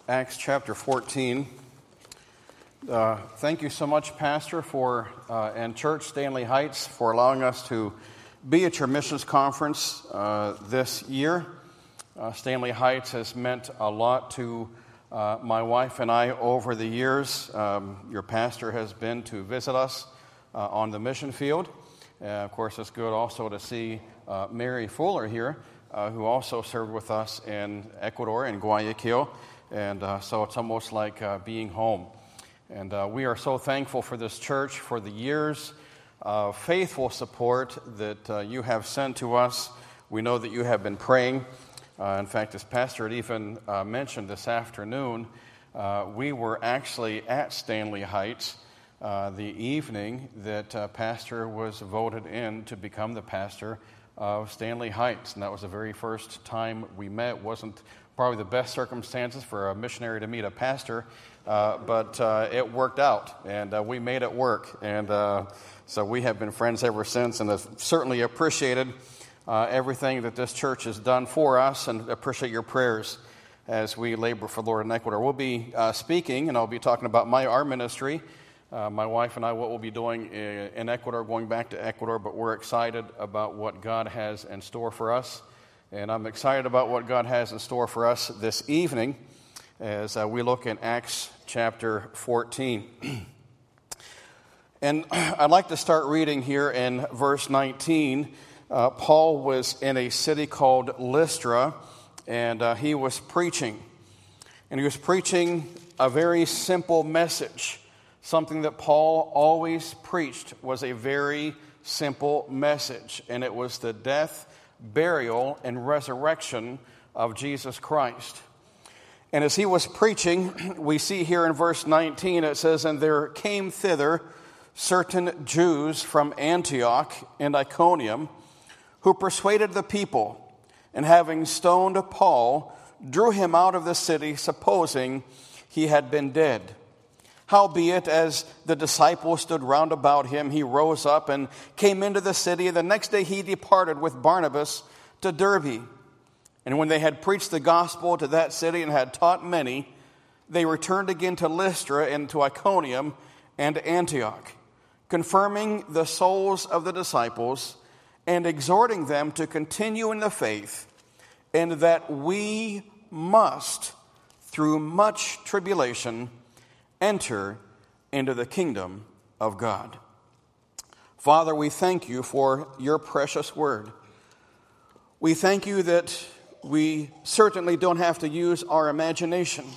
Acts chapter 14. Thank you so much, Pastor, and Church Stanley Heights for allowing us to be at your missions conference this year. Stanley Heights has meant a lot to my wife and I over the years. Your pastor has been to visit us on the mission field. Of course, it's good also to see Mary Fuller here, who also served with us in Ecuador, in Guayaquil. And so it's almost like being home. And we are so thankful for this church, for the years of faithful support that you have sent to us. We know that you have been praying. In fact, as Pastor had even mentioned this afternoon, we were actually at Stanley Heights the evening that Pastor was voted in to become the pastor of Stanley Heights. And that was the very first time we met. It wasn't probably the best circumstances for a missionary to meet a pastor, but it worked out, and we made it work. And so we have been friends ever since, and have certainly appreciated everything that this church has done for us, and appreciate your prayers as we labor for the Lord in Ecuador. We'll be speaking, and I'll be talking about our ministry. My wife and I, what we'll be doing in Ecuador, going back to Ecuador, but we're excited about what God has in store for us. And I'm excited about what God has in store for us this evening as we look in Acts chapter 14. And I'd like to start reading here in verse 19. Paul was in a city called Lystra, and he was preaching. And he was preaching a very simple message. Something that Paul always preached was a very simple message, and it was the death, burial, and resurrection of Jesus Christ. And as he was preaching, we see here in verse 19, it says, "And there came thither certain Jews from Antioch and Iconium, who persuaded the people, and having stoned Paul, drew him out of the city, supposing he had been dead. Howbeit, as the disciples stood round about him, he rose up and came into the city. And the next day he departed with Barnabas to Derbe. And when they had preached the gospel to that city and had taught many, they returned again to Lystra and to Iconium and Antioch, confirming the souls of the disciples and exhorting them to continue in the faith, and that we must, through much tribulation, enter into the kingdom of God." Father, we thank you for your precious word. We thank you that we certainly don't have to use our imagination.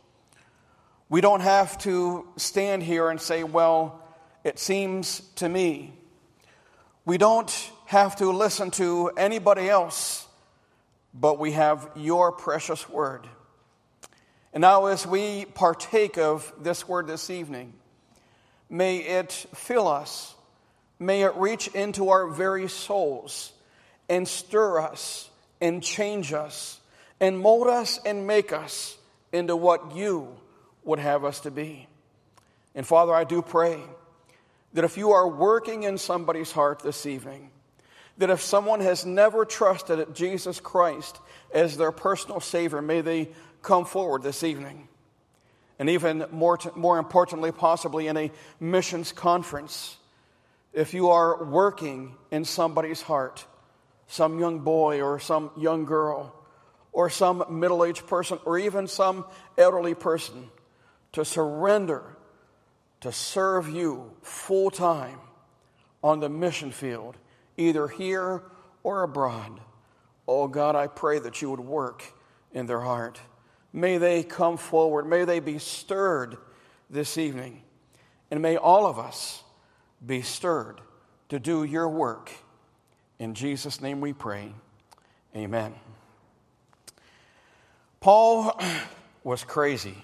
We don't have to stand here and say, well, it seems to me. We don't have to listen to anybody else, but we have your precious word. And now as we partake of this word this evening, may it fill us, may it reach into our very souls and stir us and change us and mold us and make us into what you would have us to be. And Father, I do pray that if you are working in somebody's heart this evening, that if someone has never trusted Jesus Christ as their personal Savior, may they come forward this evening. And even more importantly, possibly in a missions conference, if you are working in somebody's heart, some young boy or some young girl or some middle-aged person or even some elderly person, to surrender to serve you full-time on the mission field, either here or abroad. Oh God, I pray that you would work in their heart. May they come forward. May they be stirred this evening. And may all of us be stirred to do your work. In Jesus' name we pray. Amen. Paul was crazy.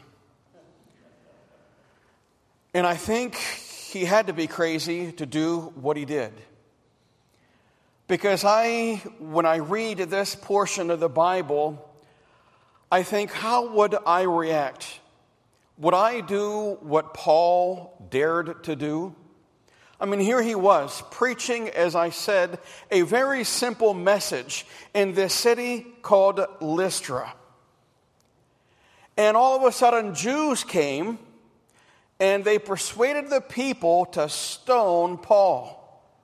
And I think he had to be crazy to do what he did. Because when I read this portion of the Bible, I think, how would I react? Would I do what Paul dared to do? I mean, here he was preaching, as I said, a very simple message in this city called Lystra. And all of a sudden, Jews came, and they persuaded the people to stone Paul.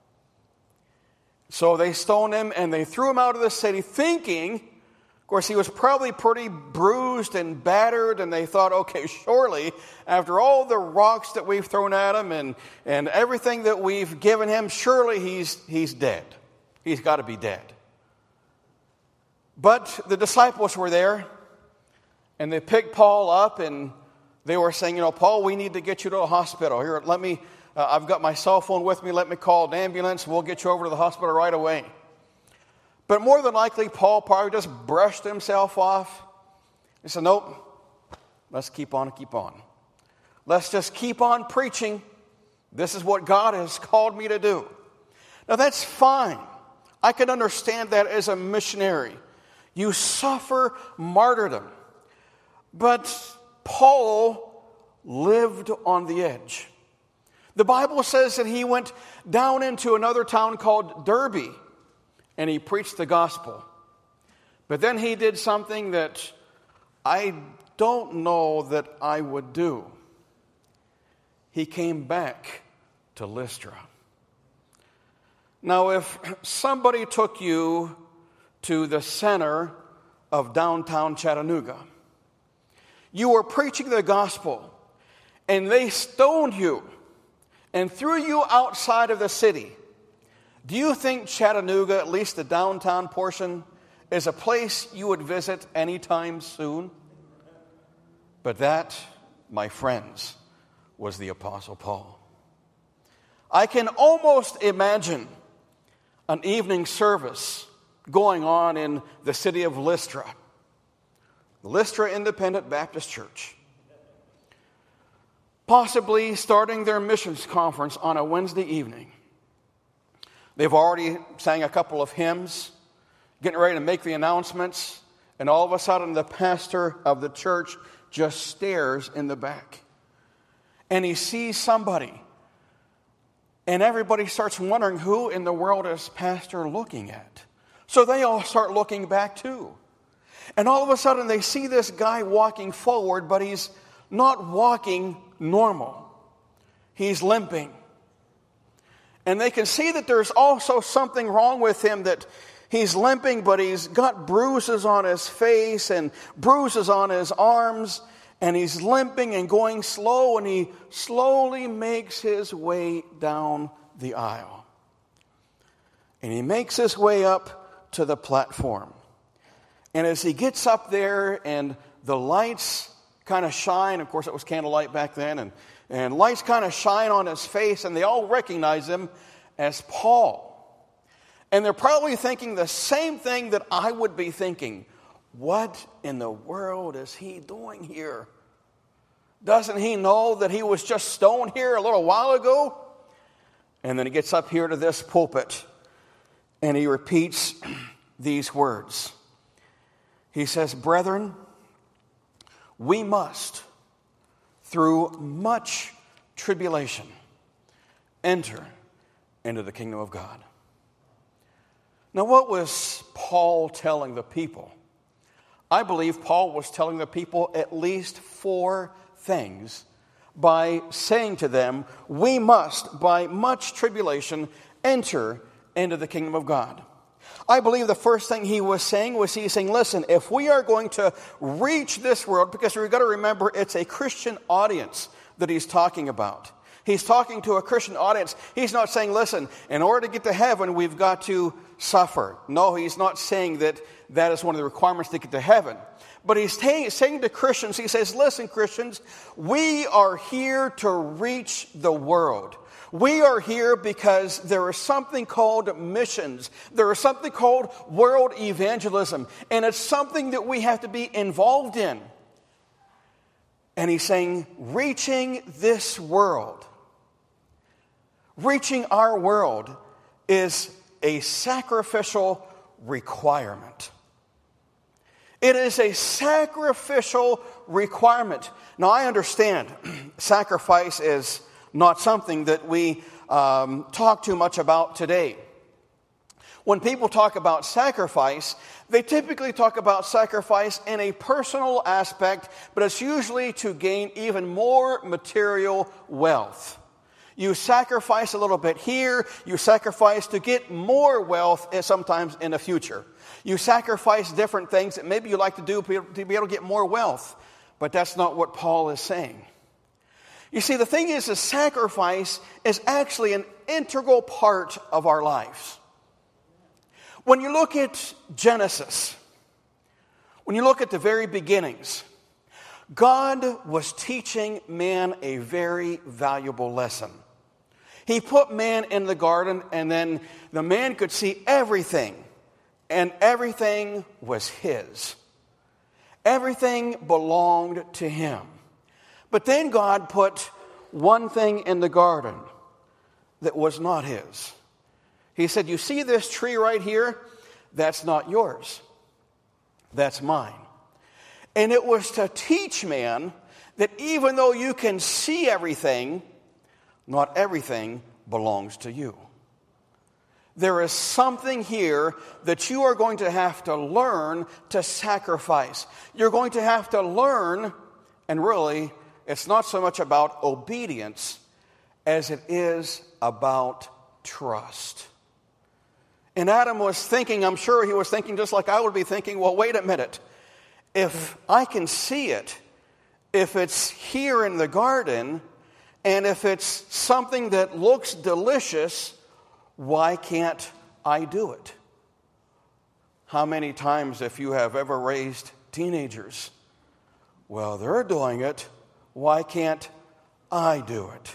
So they stoned him, and they threw him out of the city, thinking, of course, he was probably pretty bruised and battered, and they thought, okay, surely, after all the rocks that we've thrown at him and everything that we've given him, surely he's dead. He's got to be dead. But the disciples were there, and they picked Paul up, and they were saying, Paul, we need to get you to a hospital. Here, let me, I've got my cell phone with me. Let me call an ambulance. We'll get you over to the hospital right away. But more than likely, Paul probably just brushed himself off. He said, nope, let's keep on. Let's just keep on preaching. This is what God has called me to do. Now, that's fine. I can understand that as a missionary. You suffer martyrdom. But Paul lived on the edge. The Bible says that he went down into another town called Derbe, and he preached the gospel. But then he did something that I don't know that I would do. He came back to Lystra. Now, if somebody took you to the center of downtown Chattanooga, you were preaching the gospel, and they stoned you and threw you outside of the city, do you think Chattanooga, at least the downtown portion, is a place you would visit anytime soon? But that, my friends, was the Apostle Paul. I can almost imagine an evening service going on in the city of Lystra, the Lystra Independent Baptist Church, possibly starting their missions conference on a Wednesday evening. They've already sang a couple of hymns, getting ready to make the announcements, and all of a sudden the pastor of the church just stares in the back. And he sees somebody, and everybody starts wondering, who in the world is pastor looking at? So they all start looking back too. And all of a sudden they see this guy walking forward, but he's not walking normal. He's limping. And they can see that there's also something wrong with him, that he's limping, but he's got bruises on his face and bruises on his arms, and he's limping and going slow, and he slowly makes his way down the aisle. And he makes his way up to the platform. And as he gets up there and the lights kind of shine, of course it was candlelight back then, and lights kind of shine on his face, and they all recognize him as Paul. And they're probably thinking the same thing that I would be thinking. What in the world is he doing here? Doesn't he know that he was just stoned here a little while ago? And then he gets up here to this pulpit, and he repeats these words. He says, "Brethren, we must, through much tribulation, enter into the kingdom of God." Now, what was Paul telling the people? I believe Paul was telling the people at least 4 things by saying to them, we must, by much tribulation, enter into the kingdom of God. I believe the first thing he was saying, listen, if we are going to reach this world, because we've got to remember it's a Christian audience that he's talking about. He's talking to a Christian audience. He's not saying, listen, in order to get to heaven, we've got to suffer. No, he's not saying that is one of the requirements to get to heaven. But he's saying to Christians, he says, listen, Christians, we are here to reach the world. We are here because there is something called missions. There is something called world evangelism. And it's something that we have to be involved in. And he's saying, reaching this world, reaching our world is a sacrificial requirement. It is a sacrificial requirement. Now, I understand sacrifice is not something that we talk too much about today. When people talk about sacrifice, they typically talk about sacrifice in a personal aspect, but it's usually to gain even more material wealth. You sacrifice a little bit here, you sacrifice to get more wealth sometimes in the future. You sacrifice different things that maybe you like to do to be able to get more wealth, but that's not what Paul is saying. You see, the thing is, a sacrifice is actually an integral part of our lives. When you look at Genesis, when you look at the very beginnings, God was teaching man a very valuable lesson. He put man in the garden, and then the man could see everything, and everything was his. Everything belonged to him. But then God put one thing in the garden that was not his. He said, you see this tree right here? That's not yours. That's mine. And it was to teach man that even though you can see everything, not everything belongs to you. There is something here that you are going to have to learn to sacrifice. You're going to have to learn, and really, it's not so much about obedience as it is about trust. And Adam was thinking, I'm sure he was thinking just like I would be thinking, well, wait a minute. If I can see it, if it's here in the garden, and if it's something that looks delicious, why can't I do it? How many times, if you have ever raised teenagers, well, they're doing it, why can't I do it?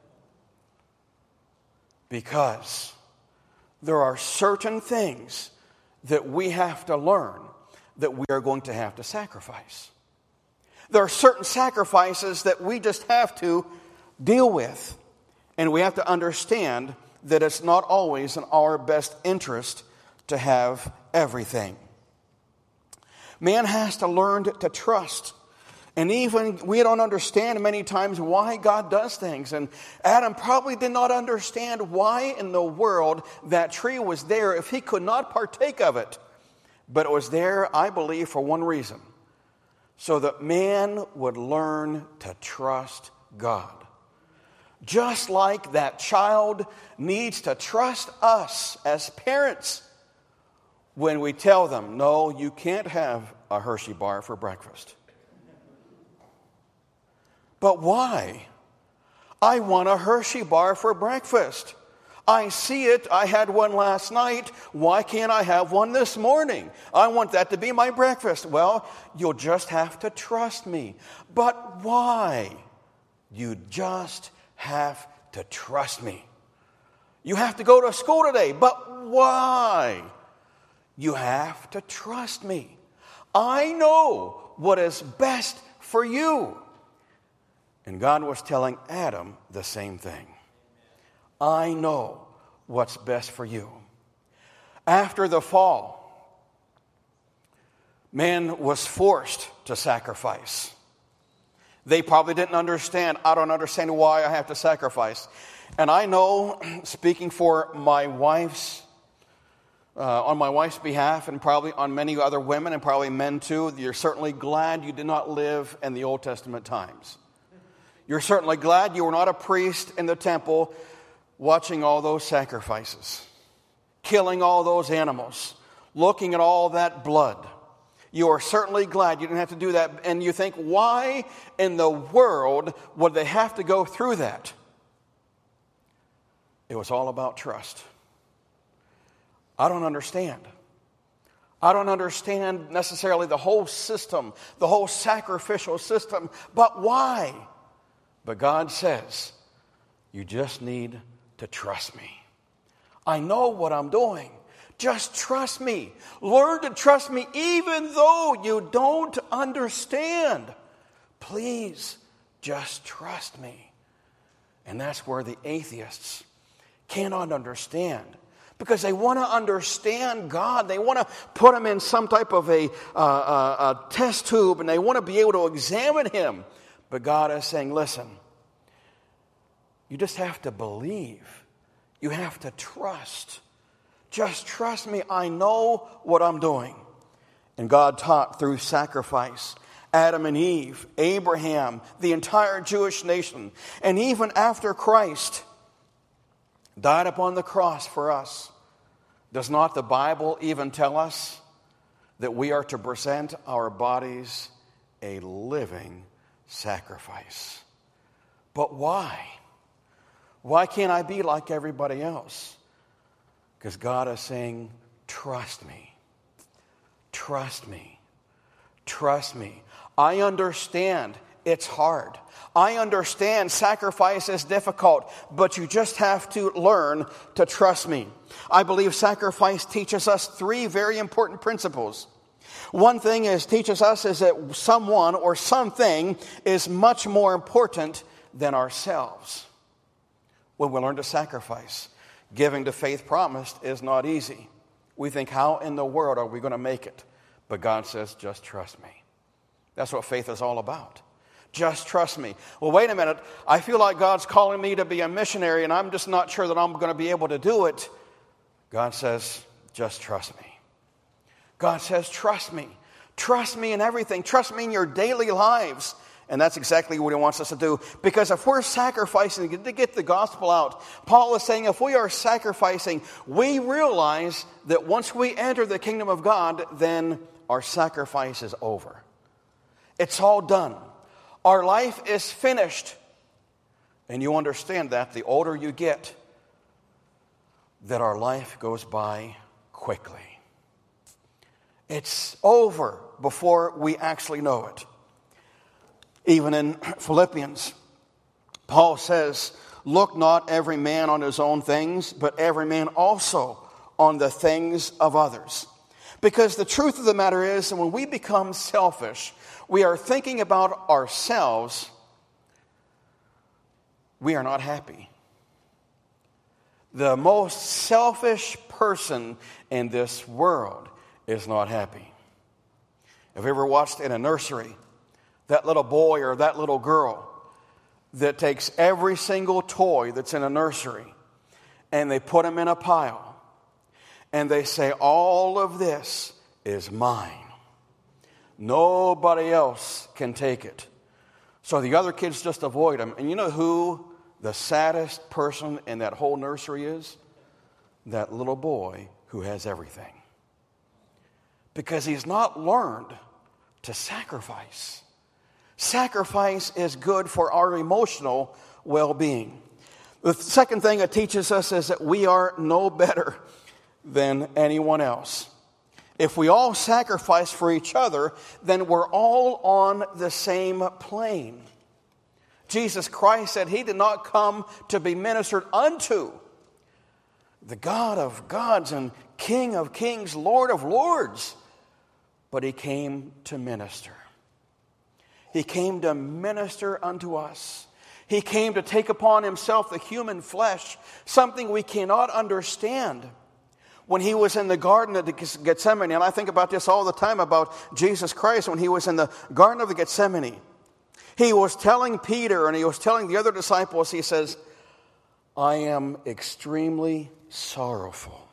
Because there are certain things that we have to learn that we are going to have to sacrifice. There are certain sacrifices that we just have to deal with. And we have to understand that it's not always in our best interest to have everything. Man has to learn to trust. And even we don't understand many times why God does things. And Adam probably did not understand why in the world that tree was there if he could not partake of it. But it was there, I believe, for one reason. So that man would learn to trust God. Just like that child needs to trust us as parents when we tell them, no, you can't have a Hershey bar for breakfast. But why? I want a Hershey bar for breakfast. I see it. I had one last night. Why can't I have one this morning? I want that to be my breakfast. Well, you'll just have to trust me. But why? You just have to trust me. You have to go to school today. But why? You have to trust me. I know what is best for you. And God was telling Adam the same thing. I know what's best for you. After the fall, man was forced to sacrifice. They probably didn't understand. I don't understand why I have to sacrifice. And I know, speaking for my wife's, on my wife's behalf, and probably on many other women, and probably men too, you're certainly glad you did not live in the Old Testament times. You're certainly glad you were not a priest in the temple watching all those sacrifices, killing all those animals, looking at all that blood. You are certainly glad you didn't have to do that. And you think, why in the world would they have to go through that? It was all about trust. I don't understand. I don't understand necessarily the whole system, the whole sacrificial system, but why? But God says, you just need to trust me. I know what I'm doing. Just trust me. Learn to trust me even though you don't understand. Please, just trust me. And that's where the atheists cannot understand. Because they want to understand God. They want to put him in some type of a test tube, and they want to be able to examine him. But God is saying, listen, you just have to believe. You have to trust. Just trust me. I know what I'm doing. And God taught through sacrifice. Adam and Eve, Abraham, the entire Jewish nation, and even after Christ died upon the cross for us, does not the Bible even tell us that we are to present our bodies a living sacrifice? But why? Why can't I be like everybody else? Because God is saying, trust me. Trust me. Trust me. I understand it's hard. I understand sacrifice is difficult, but you just have to learn to trust me. I believe sacrifice teaches us three very important principles. One thing teaches us is that someone or something is much more important than ourselves. When we learn to sacrifice, giving to faith promised is not easy. We think, how in the world are we going to make it? But God says, just trust me. That's what faith is all about. Just trust me. Well, wait a minute. I feel like God's calling me to be a missionary, and I'm just not sure that I'm going to be able to do it. God says, just trust me. God says, trust me. Trust me in everything. Trust me in your daily lives. And that's exactly what he wants us to do. Because if we're sacrificing to get the gospel out, Paul is saying if we are sacrificing, we realize that once we enter the kingdom of God, then our sacrifice is over. It's all done. Our life is finished. And you understand that the older you get, that our life goes by quickly. It's over before we actually know it. Even in Philippians, Paul says, look not every man on his own things, but every man also on the things of others. Because the truth of the matter is that when we become selfish, we are thinking about ourselves, we are not happy. The most selfish person in this world is not happy. Have you ever watched in a nursery that little boy or that little girl that takes every single toy that's in a nursery and they put them in a pile and they say, all of this is mine. Nobody else can take it. So the other kids just avoid them. And you know who the saddest person in that whole nursery is? That little boy who has everything. Because he's not learned to sacrifice. Sacrifice is good for our emotional well-being. The second thing it teaches us is that we are no better than anyone else. If we all sacrifice for each other, then we're all on the same plane. Jesus Christ said he did not come to be ministered unto. The God of gods and King of kings, Lord of lords. But he came to minister. He came to minister unto us. He came to take upon himself the human flesh, something we cannot understand. When he was in the Garden of Gethsemane, and I think about this all the time about Jesus Christ, when he was in the Garden of Gethsemane, he was telling Peter and he was telling the other disciples, he says, I am extremely sorrowful.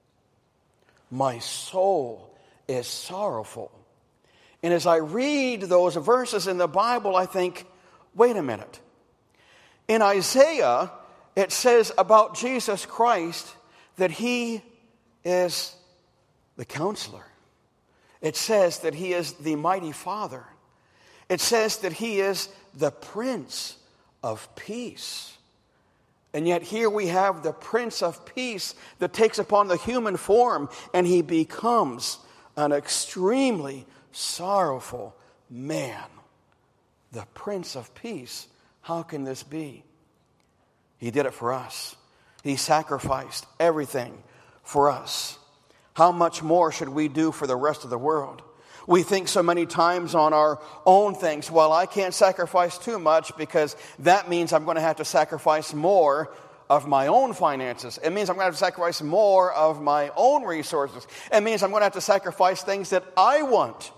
My soul is sorrowful. And as I read those verses in the Bible, I think, wait a minute. In Isaiah, it says about Jesus Christ that he is the counselor. It says that he is the mighty Father. It says that he is the Prince of Peace. And yet here we have the Prince of Peace that takes upon the human form and he becomes an extremely sorrowful man. The Prince of Peace. How can this be? He did it for us. He sacrificed everything for us. How much more should we do for the rest of the world? We think so many times on our own things. Well, I can't sacrifice too much because that means I'm going to have to sacrifice more of my own finances. It means I'm going to have to sacrifice more of my own resources. It means I'm going to have to sacrifice things that I want.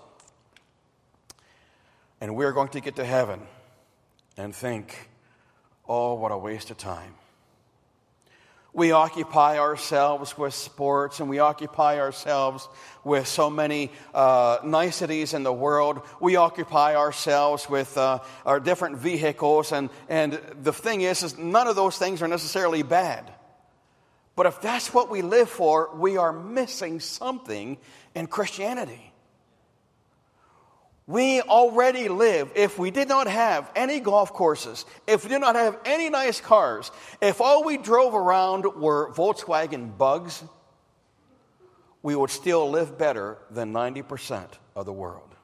And we're going to get to heaven and think, oh, what a waste of time. We occupy ourselves with sports, and we occupy ourselves with so many niceties in the world. We occupy ourselves with our different vehicles, and the thing is none of those things are necessarily bad. But if that's what we live for, we are missing something in Christianity. We already live, if we did not have any golf courses, if we did not have any nice cars, if all we drove around were Volkswagen Bugs, we would still live better than 90% of the world.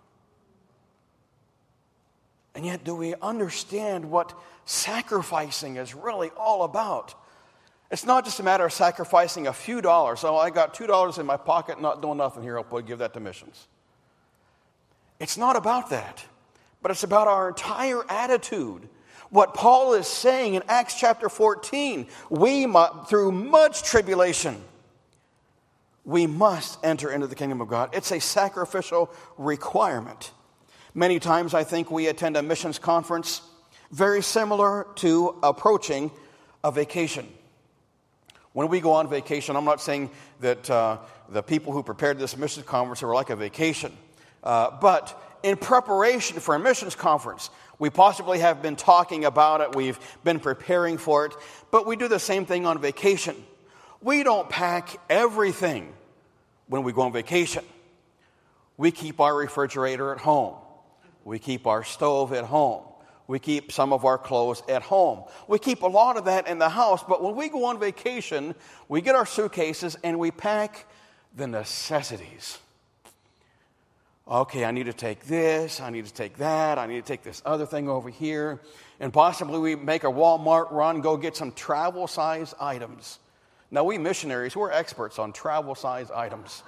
And yet, do we understand what sacrificing is really all about? It's not just a matter of sacrificing a few dollars. Oh, I got $2 in my pocket, not doing nothing here, I'll give that to missions. It's not about that, but it's about our entire attitude. What Paul is saying in Acts chapter 14, through much tribulation, we must enter into the kingdom of God. It's a sacrificial requirement. Many times I think we attend a missions conference very similar to approaching a vacation. When we go on vacation, I'm not saying that the people who prepared this missions conference are like a vacation. But in preparation for a missions conference, we possibly have been talking about it, we've been preparing for it, but we do the same thing on vacation. We don't pack everything when we go on vacation. We keep our refrigerator at home. We keep our stove at home. We keep some of our clothes at home. We keep a lot of that in the house, but when we go on vacation, we get our suitcases and we pack the necessities. Okay, I need to take this, I need to take that, I need to take this other thing over here. And possibly we make a Walmart run, go get some travel-size items. Now, we missionaries, we're experts on travel-size items.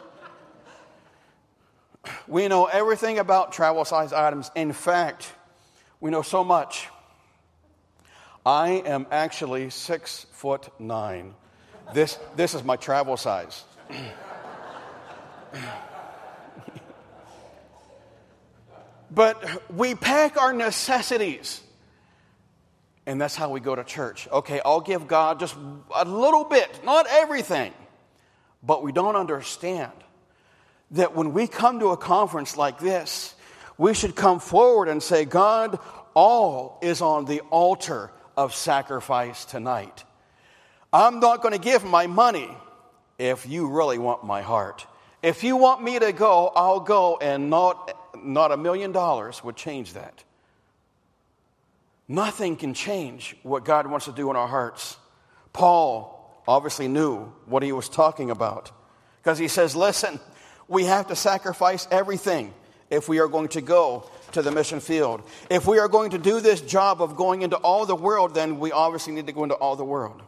We know everything about travel-size items. In fact, we know so much. I am actually 6'9". This is my travel size. But we pack our necessities. And that's how we go to church. Okay, I'll give God just a little bit, not everything. But we don't understand that when we come to a conference like this, we should come forward and say, God, all is on the altar of sacrifice tonight. I'm not going to give my money if you really want my heart. If you want me to go, I'll go, and not $1 million would change that. Nothing can change what God wants to do in our hearts. Paul obviously knew what he was talking about, because he says, listen, we have to sacrifice everything if we are going to go to the mission field. If we are going to do this job of going into all the world, then we obviously need to go into all the world.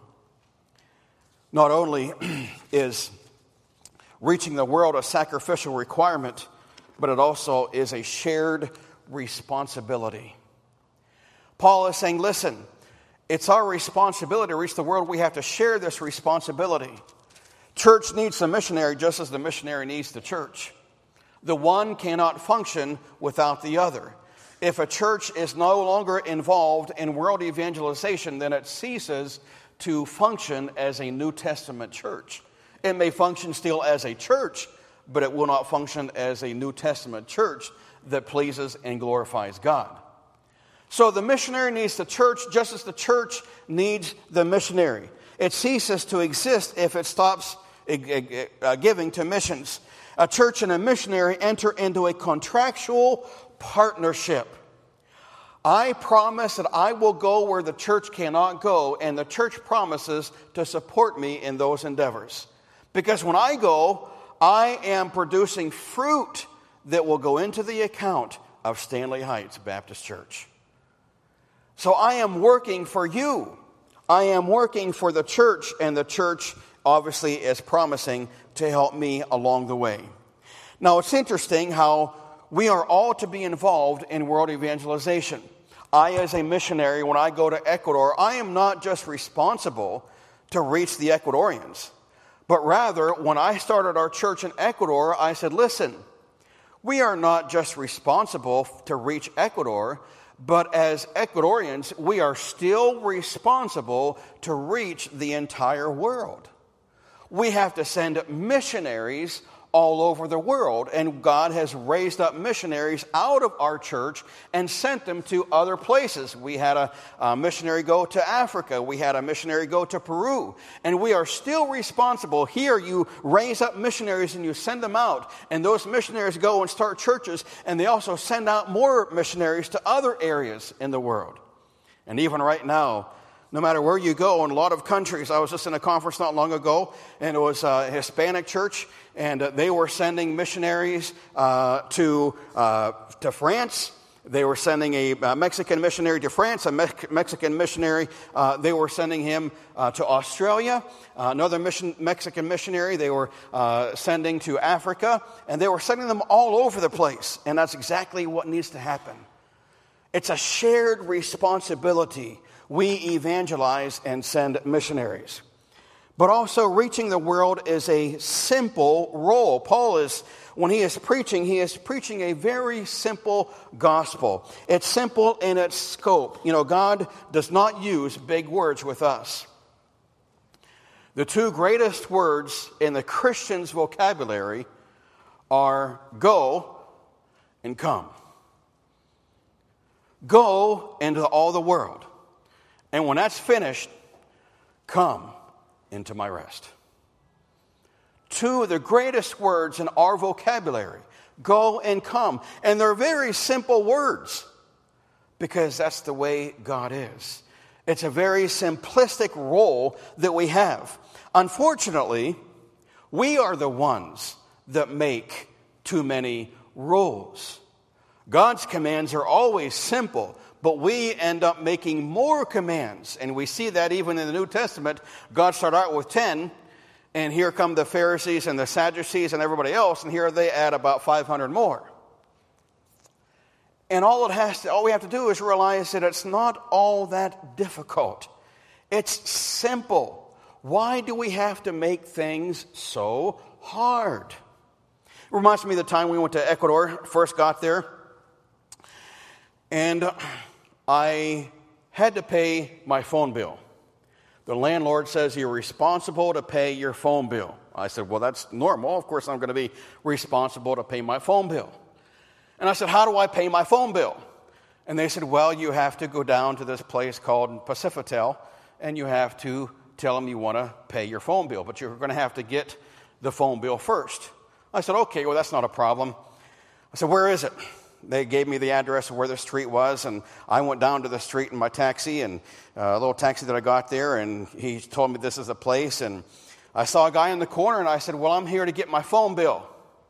Not only is reaching the world a sacrificial requirement, but it also is a shared responsibility. Paul is saying, listen, it's our responsibility to reach the world. We have to share this responsibility. Church needs the missionary just as the missionary needs the church. The one cannot function without the other. If a church is no longer involved in world evangelization, then it ceases to function as a New Testament church. It may function still as a church, but it will not function as a New Testament church that pleases and glorifies God. So the missionary needs the church just as the church needs the missionary. It ceases to exist if it stops giving to missions. A church and a missionary enter into a contractual partnership. I promise that I will go where the church cannot go, and the church promises to support me in those endeavors. Because when I go, I am producing fruit that will go into the account of Stanley Heights Baptist Church. So I am working for you. I am working for the church, and the church obviously is promising to help me along the way. Now, it's interesting how we are all to be involved in world evangelization. I, as a missionary, when I go to Ecuador, I am not just responsible to reach the Ecuadorians, but rather, when I started our church in Ecuador, I said, listen, we are not just responsible to reach Ecuador, But as Ecuadorians, we are still responsible to reach the entire world. We have to send missionaries all over the world, and God has raised up missionaries out of our church and sent them to other places. We had a missionary go to Africa. We had a missionary go to Peru. And we are still responsible. Here you raise up missionaries and you send them out, and those missionaries go and start churches, and they also send out more missionaries to other areas in the world. And even right now, no matter where you go, in a lot of countries, I was just in a conference not long ago, and it was a Hispanic church, and they were sending missionaries to France. They were sending a Mexican missionary to France, a Mexican missionary. They were sending him to Australia. Another Mexican missionary they were sending to Africa, and they were sending them all over the place. And that's exactly what needs to happen. It's a shared responsibility. We evangelize and send missionaries. But also reaching the world is a simple role. Paul when he is preaching a very simple gospel. It's simple in its scope. You know, God does not use big words with us. The two greatest words in the Christian's vocabulary are go and come. Go into all the world. And when that's finished, come into my rest. Two of the greatest words in our vocabulary, go and come. And they're very simple words because that's the way God is. It's a very simplistic role that we have. Unfortunately, we are the ones that make too many rules. God's commands are always simple, but we end up making more commands. And we see that even in the New Testament. God started out with 10, and here come the Pharisees and the Sadducees and everybody else, and here they add about 500 more. And all we have to do is realize that it's not all that difficult. It's simple. Why do we have to make things so hard? It reminds me of the time we went to Ecuador, first got there. And I had to pay my phone bill. The landlord says you're responsible to pay your phone bill. I said, well, that's normal. Of course, I'm going to be responsible to pay my phone bill. And I said, how do I pay my phone bill? And they said, well, you have to go down to this place called Pacifitel, and you have to tell them you want to pay your phone bill, but you're going to have to get the phone bill first. I said, okay, well, that's not a problem. I said, where is it? They gave me the address of where the street was, and I went down to the street in my taxi, and a little taxi that I got there, and he told me this is the place, and I saw a guy in the corner, and I said, well, I'm here to get my phone bill.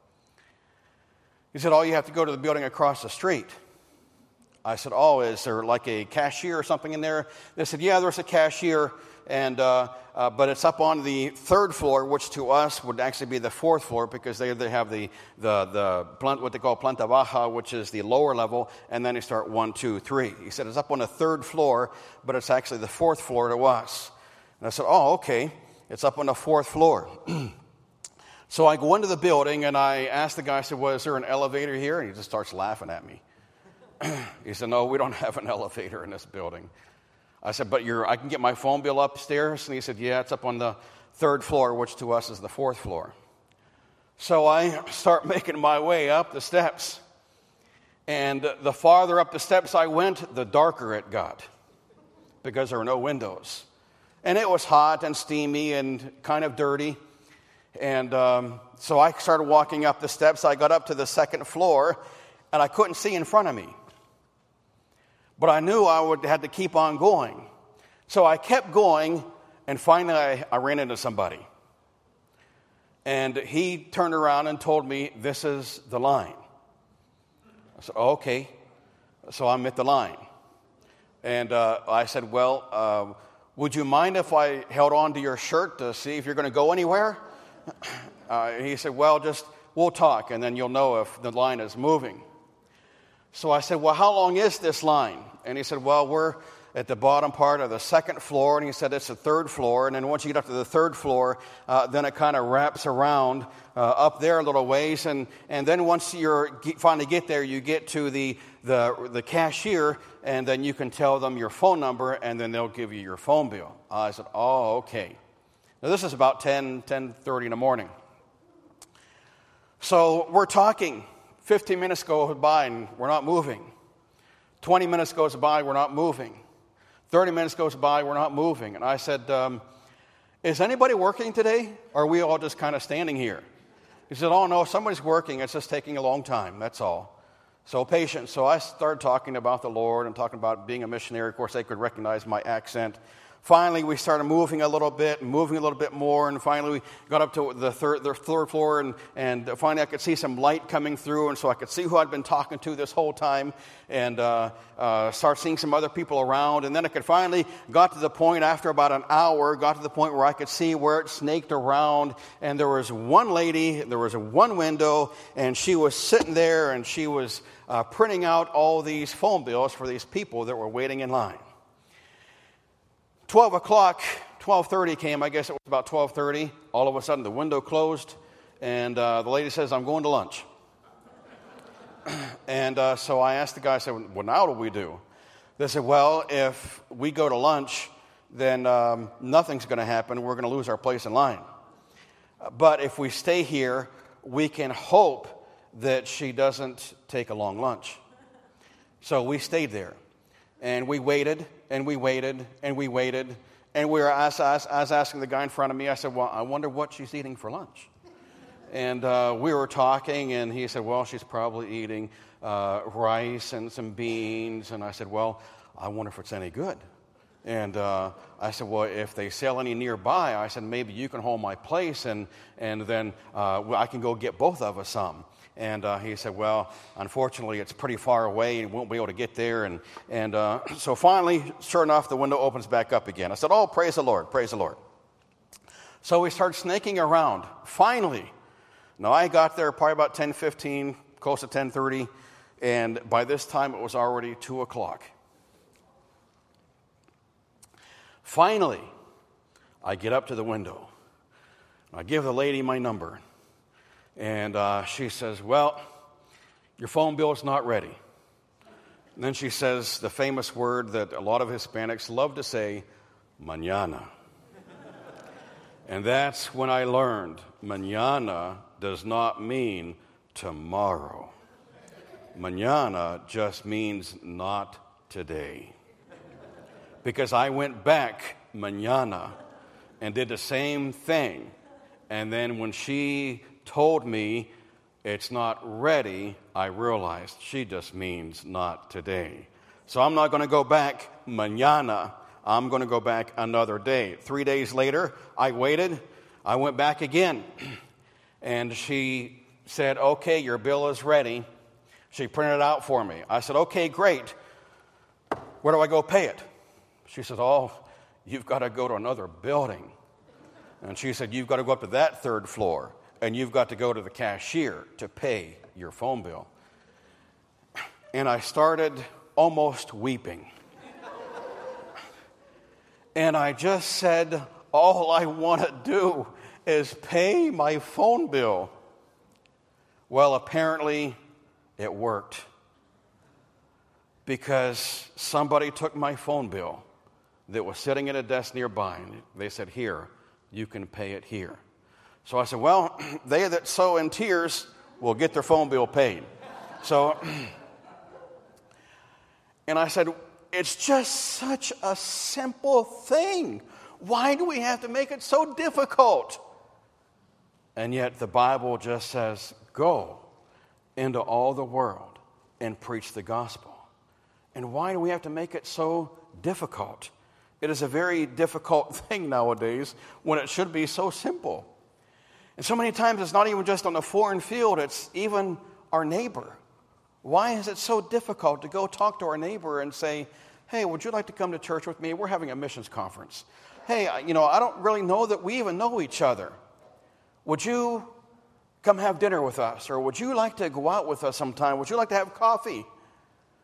He said, oh, you have to go to the building across the street. I said, oh, is there like a cashier or something in there? They said, yeah, there's a cashier, and but it's up on the third floor, which to us would actually be the fourth floor, because they have the what they call planta baja, which is the lower level, and then they start 1, 2, 3. He said it's up on the third floor, but it's actually the fourth floor to us. And I said, oh, okay, it's up on the fourth floor. So I go into the building, and I asked the guy, I said, well, is there an elevator here? And he just starts laughing at me. He said, no, we don't have an elevator in this building. I said, but I can get my phone bill upstairs? And he said, yeah, it's up on the third floor, which to us is the fourth floor. So I start making my way up the steps. And the farther up the steps I went, the darker it got, because there were no windows. And it was hot and steamy and kind of dirty. And so I started walking up the steps. I got up to the second floor, and I couldn't see in front of me. But I knew I would have to keep on going. So I kept going, and finally I ran into somebody. And he turned around and told me, this is the line. I said, oh, okay. So I'm at the line. And I said, well, would you mind if I held on to your shirt to see if you're going to go anywhere? He said, well, we'll talk, and then you'll know if the line is moving. So I said, well, how long is this line? And he said, well, we're at the bottom part of the second floor, and he said it's the third floor. And then once you get up to the third floor, then it kind of wraps around up there a little ways. And then once you finally get there, you get to the cashier, and then you can tell them your phone number, and then they'll give you your phone bill. I said, oh, okay. Now, this is about 10:30 in the morning. So we're talking. 15 minutes go by, and we're not moving. 20 minutes goes by, we're not moving. 30 minutes goes by, we're not moving. And I said, is anybody working today? Or are we all just kind of standing here? He said, oh, no, somebody's working. It's just taking a long time, that's all. So patience. So I started talking about the Lord and talking about being a missionary. Of course, they could recognize my accent. Finally, we started moving a little bit more, and finally we got up to the third floor, and finally I could see some light coming through, and so I could see who I'd been talking to this whole time, and start seeing some other people around, and then I could finally got to the point after about an hour, where I could see where it snaked around, and there was one lady, there was one window, and she was sitting there, and she was printing out all these phone bills for these people that were waiting in line. 12 o'clock, 12:30 came, I guess it was about 12:30. All of a sudden, the window closed, and the lady says, I'm going to lunch. And so I asked the guy, I said, well, now what do we do? They said, well, if we go to lunch, then nothing's going to happen. We're going to lose our place in line. But if we stay here, we can hope that she doesn't take a long lunch. So we stayed there. And we waited, and we waited, and we waited. And I was asking the guy in front of me, I said, well, I wonder what she's eating for lunch. And we were talking, and he said, well, she's probably eating rice and some beans. And I said, well, I wonder if it's any good. And I said, well, if they sell any nearby, I said, maybe you can hold my place, and then I can go get both of us some. And he said, well, unfortunately, it's pretty far away and won't be able to get there. And so finally, sure enough, the window opens back up again. I said, oh, praise the Lord, praise the Lord. So we started snaking around. Finally, now I got there probably about 10:15, close to 10:30, and by this time it was already 2 o'clock. Finally, I get up to the window. I give the lady my number. And she says, well, your phone bill is not ready. And then she says the famous word that a lot of Hispanics love to say, mañana. And that's when I learned mañana does not mean tomorrow. Mañana just means not today. Because I went back mañana and did the same thing. And then when she told me it's not ready, I realized she just means not today. So I'm not going to go back mañana. I'm going to go back another day. 3 days later, I waited. I went back again. And she said, okay, your bill is ready. She printed it out for me. I said, okay, great. Where do I go pay it? She said, oh, you've got to go to another building. And she said, you've got to go up to that third floor. And you've got to go to the cashier to pay your phone bill. And I started almost weeping. And I just said, all I want to do is pay my phone bill. Well, apparently it worked. Because somebody took my phone bill that was sitting at a desk nearby. And they said, here, you can pay it here. So I said, well, they that sow in tears will get their phone bill paid. So, and I said, it's just such a simple thing. Why do we have to make it so difficult? And yet the Bible just says, go into all the world and preach the gospel. And why do we have to make it so difficult? It is a very difficult thing nowadays when it should be so simple. And so many times it's not even just on the foreign field, it's even our neighbor. Why is it so difficult to go talk to our neighbor and say, hey, would you like to come to church with me? We're having a missions conference. Hey, I don't really know that we even know each other. Would you come have dinner with us? Or would you like to go out with us sometime? Would you like to have coffee?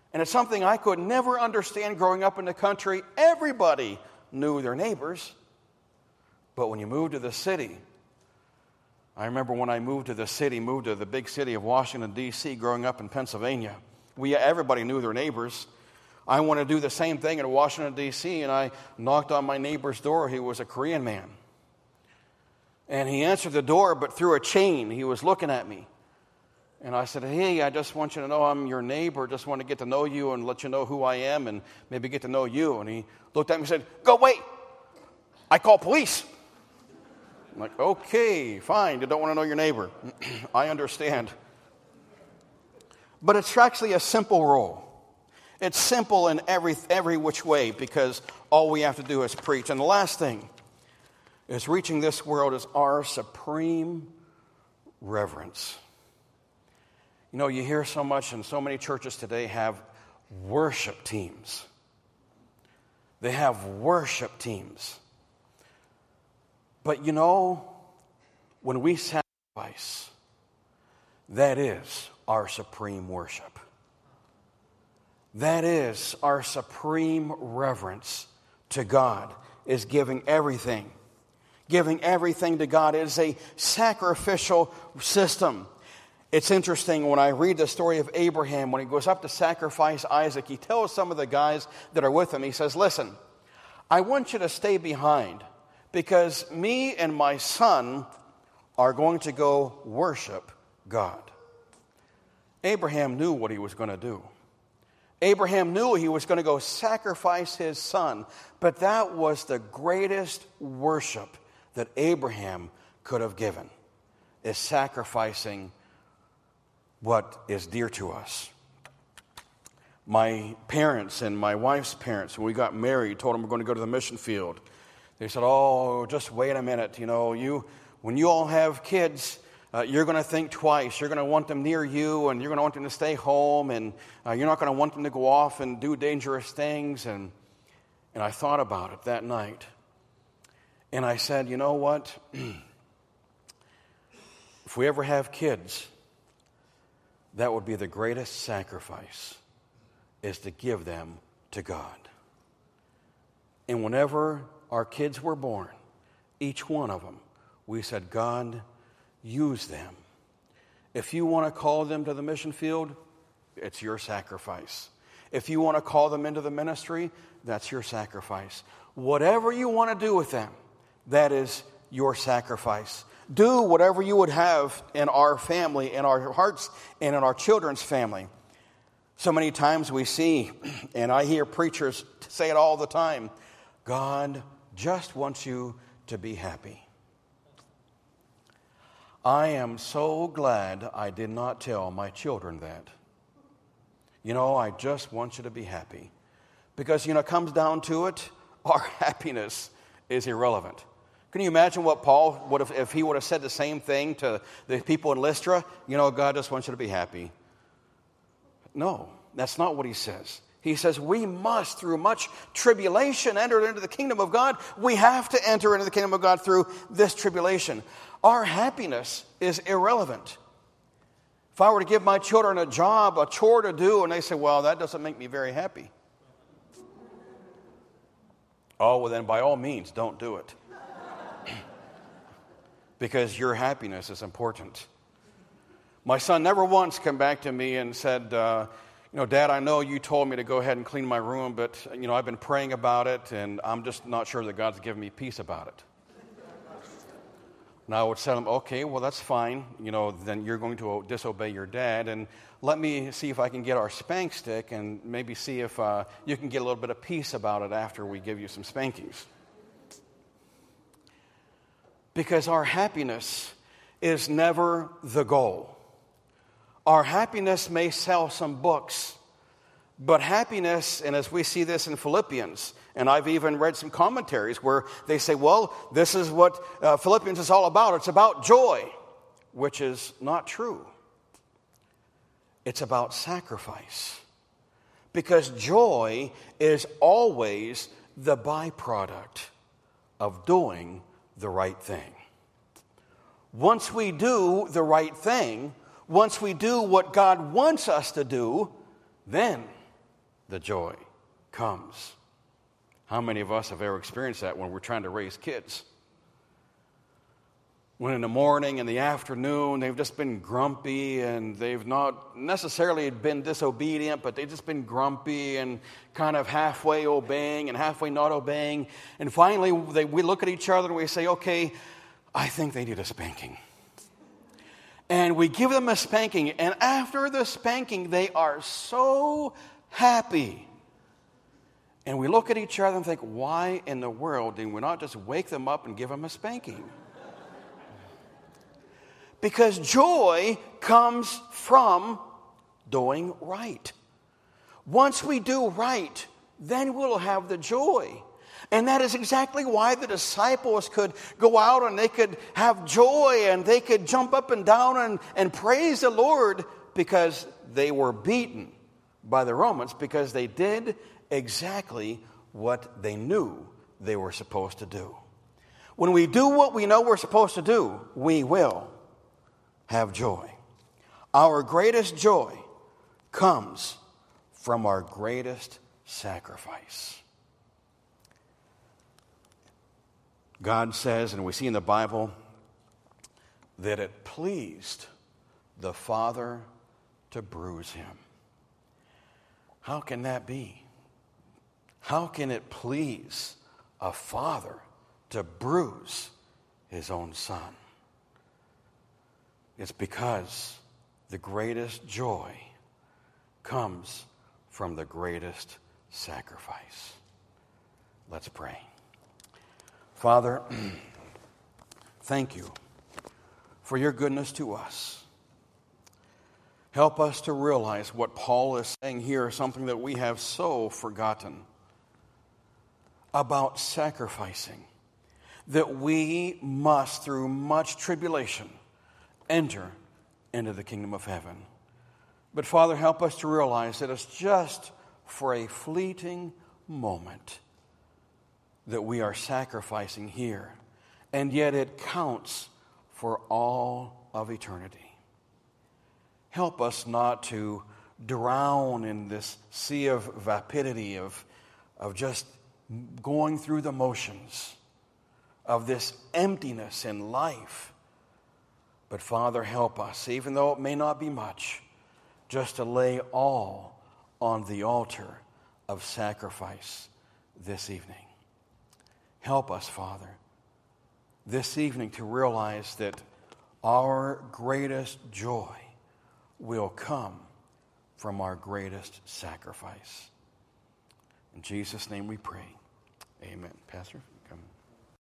And it's something I could never understand growing up in the country. Everybody knew their neighbors. But when you move to the city, I remember when I moved to the big city of Washington, D.C., growing up in Pennsylvania. Everybody knew their neighbors. I wanted to do the same thing in Washington, D.C., and I knocked on my neighbor's door. He was a Korean man. And he answered the door, but through a chain. He was looking at me. And I said, hey, I just want you to know I'm your neighbor. Just want to get to know you and let you know who I am and maybe get to know you. And he looked at me and said, go away. I call police. I'm like, okay, fine. You don't want to know your neighbor. I understand. But it's actually a simple rule. It's simple in every which way because all we have to do is preach. And the last thing is reaching this world is our supreme reverence. You know, you hear so much, and so many churches today have worship teams. They have worship teams. But you know, when we sacrifice, that is our supreme worship. That is our supreme reverence to God, is giving everything. Giving everything to God is a sacrificial system. It's interesting when I read the story of Abraham, when he goes up to sacrifice Isaac, he tells some of the guys that are with him, he says, listen, I want you to stay behind because me and my son are going to go worship God. Abraham knew what he was going to do. Abraham knew he was going to go sacrifice his son, but that was the greatest worship that Abraham could have given, is sacrificing what is dear to us. My parents and my wife's parents, when we got married, told them we're going to go to the mission field. They said, oh, just wait a minute. You know, when you all have kids, you're going to think twice. You're going to want them near you, and you're going to want them to stay home, and you're not going to want them to go off and do dangerous things. And I thought about it that night. And I said, you know what? If we ever have kids, that would be the greatest sacrifice, is to give them to God. And whenever our kids were born, each one of them, we said, God, use them. If you want to call them to the mission field, it's your sacrifice. If you want to call them into the ministry, that's your sacrifice. Whatever you want to do with them, that is your sacrifice. Do whatever you would have in our family, in our hearts, and in our children's family. So many times we see, and I hear preachers say it all the time, God just wants you to be happy. I am so glad I did not tell my children that. You know, I just want you to be happy. Because, you know, it comes down to it, our happiness is irrelevant. Can you imagine what Paul would have, if he would have said the same thing to the people in Lystra? You know, God just wants you to be happy. No, that's not what he says. He says we must, through much tribulation, enter into the kingdom of God. We have to enter into the kingdom of God through this tribulation. Our happiness is irrelevant. If I were to give my children a job, a chore to do, and they say, well, that doesn't make me very happy. Oh, well then by all means, don't do it. Because your happiness is important. My son never once came back to me and said, you know, Dad, I know you told me to go ahead and clean my room, but, you know, I've been praying about it, and I'm just not sure that God's given me peace about it. And I would tell him, okay, well, that's fine. You know, then you're going to disobey your dad, and let me see if I can get our spank stick and maybe see if you can get a little bit of peace about it after we give you some spankings. Because our happiness is never the goal. Our happiness may sell some books, but happiness, and as we see this in Philippians, and I've even read some commentaries where they say, well, this is what Philippians is all about. It's about joy, which is not true. It's about sacrifice. Because joy is always the byproduct of doing the right thing. Once we do the right thing, once we do what God wants us to do, then the joy comes. How many of us have ever experienced that when we're trying to raise kids? When in the morning and the afternoon they've just been grumpy and they've not necessarily been disobedient, but they've just been grumpy and kind of halfway obeying and halfway not obeying. And finally we look at each other and we say, okay, I think they need a spanking. And we give them a spanking, and after the spanking they are so happy. And we look at each other and think, why in the world did we not just wake them up and give them a spanking? Because joy comes from doing right. Once we do right, then we'll have the joy. And that is exactly why the disciples could go out and they could have joy and they could jump up and down and praise the Lord, because they were beaten by the Romans because they did exactly what they knew they were supposed to do. When we do what we know we're supposed to do, we will have joy. Our greatest joy comes from our greatest sacrifice. God says, and we see in the Bible, that it pleased the Father to bruise him. How can that be? How can it please a father to bruise his own son? It's because the greatest joy comes from the greatest sacrifice. Let's pray. Father, thank you for your goodness to us. Help us to realize what Paul is saying here, something that we have so forgotten about sacrificing, that we must, through much tribulation, enter into the kingdom of heaven. But Father, help us to realize that it's just for a fleeting moment that we are sacrificing here, and yet it counts for all of eternity. Help us not to drown in this sea of vapidity, of just going through the motions, of this emptiness in life. But Father, help us, even though it may not be much, just to lay all on the altar of sacrifice this evening. Help us, Father, this evening to realize that our greatest joy will come from our greatest sacrifice. In Jesus' name we pray. Amen. Pastor?